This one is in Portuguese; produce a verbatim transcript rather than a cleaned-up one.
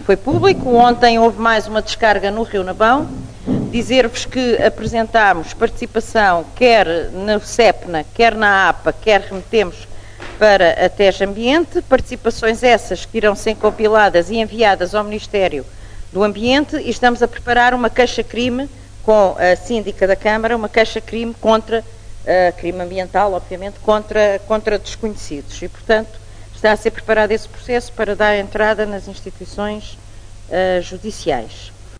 foi público. Ontem houve mais uma descarga no Rio Nabão. Dizer-vos que apresentámos participação quer no SEPNA, quer na APA, quer remetemos para a TES Ambiente, participações essas que irão ser compiladas e enviadas ao Ministério do Ambiente, e estamos a preparar uma queixa-crime com a síndica da Câmara, uma queixa-crime contra, uh, crime ambiental, obviamente, contra, contra desconhecidos. E, portanto, está a ser preparado esse processo para dar entrada nas instituições uh, judiciais.